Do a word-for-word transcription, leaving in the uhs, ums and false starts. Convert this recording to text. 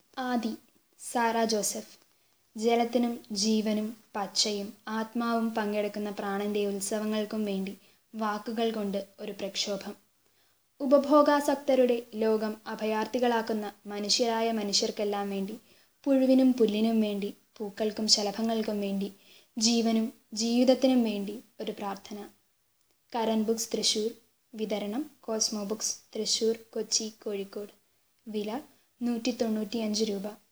ആദി Sara Joseph. ജലത്തിനും ജീവനും പച്ചയും ആത്മാവും പങ്കെടുക്കുന്ന പ്രാണന്റെ ഉത്സവങ്ങൾക്കും വേണ്ടി വാക്കുകൾ കൊണ്ട് ഒരു പ്രക്ഷോഭം. ഉപഭോഗാസക്തരുടെ ലോകം അഭയാർത്ഥികളാക്കുന്ന മനുഷ്യരായ മനുഷ്യർക്കെല്ലാം വേണ്ടി, പുഴുവിനും പുല്ലിനും വേണ്ടി, പൂക്കൾക്കും ശലഭങ്ങൾക്കും വേണ്ടി, ജീവനും ജീവിതത്തിനും വേണ്ടി ഒരു പ്രാർത്ഥന. കരൺ ബുക്സ് തൃശൂർ. വിതരണം കോസ്മോ ബുക്സ് തൃശൂർ, കൊച്ചി, കോഴിക്കോട്. വില നൂറ്റി തൊണ്ണൂറ്റി അഞ്ച് രൂപ.